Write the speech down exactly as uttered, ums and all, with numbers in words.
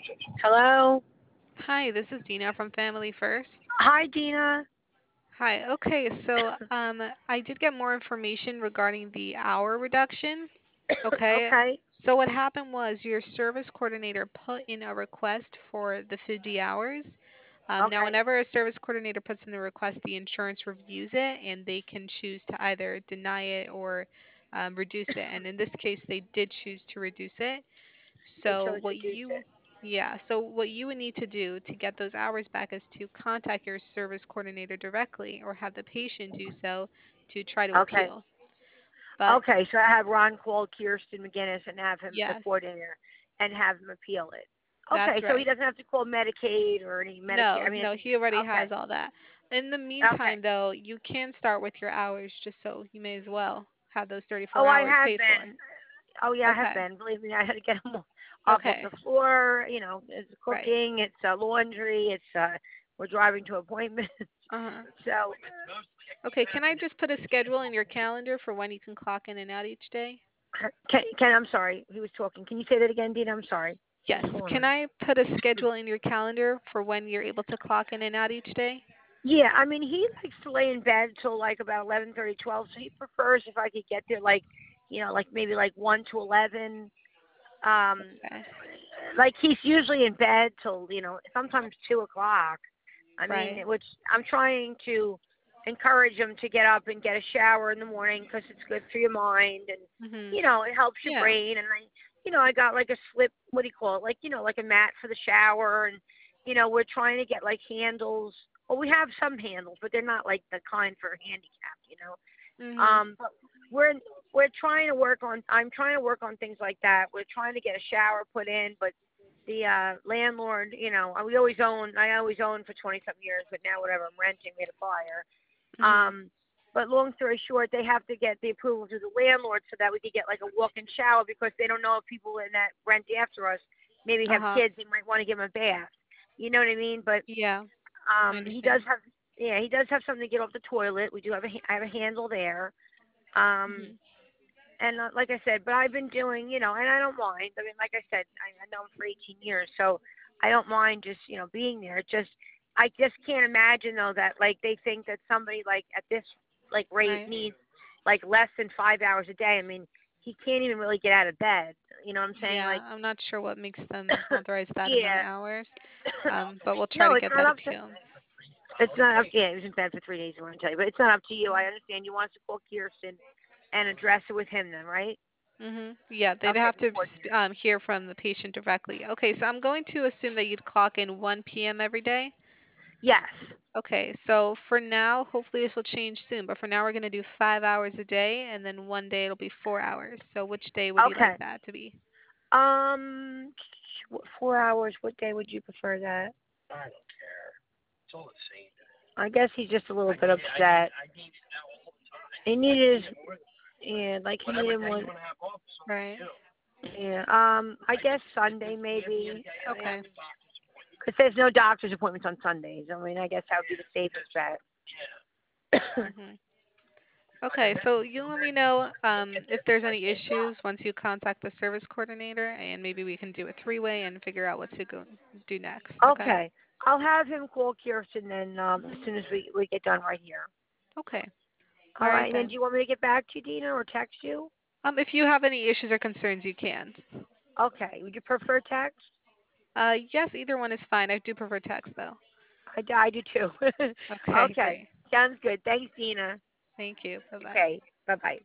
Hello. Hi, this is Dina from Family First. Hi, Dina. Hi. Okay, so um, I did get more information regarding the hour reduction. Okay. Okay. So what happened was your service coordinator put in a request for the fifty hours. Um, now, Okay. whenever a service coordinator puts in a request, the insurance reviews it and they can choose to either deny it or um, reduce it. And in this case, they did choose to reduce it. They So chose to what do you it. yeah, so what you would need to do to get those hours back is to contact your service coordinator directly or have the patient do so to try to Okay. appeal. But Okay. So I have Ron call Kirsten McGinnis and have him, the yes, coordinator, and have him appeal it. that's Okay. So he right. doesn't have to call Medicaid or any Medicare. No, I mean, no, he already okay. has all that. In the Okay. meantime, though, you can start with your hours just so you may as well have those thirty-four Oh, I hours have paid for. been. Oh, yeah, I have Okay. been. Believe me, I had to get them off of Okay. the floor. You know, it's Right. cooking, it's uh, laundry, it's uh, we're driving to appointments. Uh-huh. So, Okay, can I just put a schedule in your calendar for when you can clock in and out each day? Ken, Ken, I'm sorry. He was talking. Can you say that again, Dina? I'm sorry. What's Yes. going Can on? I put a schedule in your calendar for when you're able to clock in and out each day? Yeah, I mean, he likes to lay in bed till like about eleven thirty, twelve. So he prefers if I could get there like, you know, like maybe like one to eleven. Um, Okay. like he's usually in bed till you know sometimes two o'clock. I mean, Right. which I'm trying to encourage him to get up and get a shower in the morning because it's good for your mind and Mhm. you know it helps your Yeah. brain. And I, you know, I got like a slip. What do you call it? Like you know, like a mat for the shower. And you know, we're trying to get like handles. Well, we have some handles, but they're not like the kind for handicapped. You know, Mhm. um, but we're we're trying to work on. I'm trying to work on things like that. We're trying to get a shower put in, but the uh landlord, you know, we always own. I always owned for twenty some years, but now whatever I'm renting, we had a fire. Mhm. Um, but long story short, they have to get the approval through the landlord so that we could get like a walk-in shower because they don't know if people in that rent after us maybe have Uh-huh. kids. They might want to give them a bath. You know what I mean? But Yeah, I um, he does understand. have. Yeah, he does have something to get off the toilet. We do have a ha- I have a handle there. Um, Mhm. and uh, like I said, but I've been doing, you know, and I don't mind. I mean, like I said, I, I know him for eighteen years, so I don't mind just, you know, being there. It just, I just can't imagine though that like they think that somebody like at this like rate Right. needs like less than five hours a day. I mean, he can't even really get out of bed. You know what I'm saying? Yeah, Like, I'm not sure what makes them authorize that amount of yeah. hours. Um, but we'll try No, to it's get not that up to. appeal. It's not up. Yeah, he was in bed for three days. I want to tell you, but it's not up to you. I understand you want us to call Kirsten and address it with him, then, right? Mhm. Yeah, they'd Okay, have the to sp- coordinator. um, hear from the patient directly. Okay, so I'm going to assume that you'd clock in one p m every day. Yes. Okay, so for now, hopefully this will change soon, but for now we're going to do five hours a day, and then one day it'll be four hours. So which day would you Okay. like that to be? Um, what- four hours. What day would you prefer that? I guess he's just a little bit upset. He needed his, yeah, like he needed one. Right. Yeah. Um, I guess Sunday maybe. I mean, Okay. because there's no doctor's appointments on Sundays. I mean, I guess that would be the safest bet. Mhm. Okay, so you let me know um, if there's any issues once you contact the service coordinator, and maybe we can do a three-way and figure out what to go do next. Okay. Okay. I'll have him call Kirsten then um, as Mhm. soon as we, we get done right here. Okay. All All right. right And then do then. you want me to get back to you, Dina, or text you? Um, if you have any issues or concerns, you can. Okay. Would you prefer text? Uh, yes, either one is fine. I do prefer text though. I, I do too. Okay, Okay. great. Sounds good. Thanks, Dina. Thank you. Bye bye. Okay. Bye bye.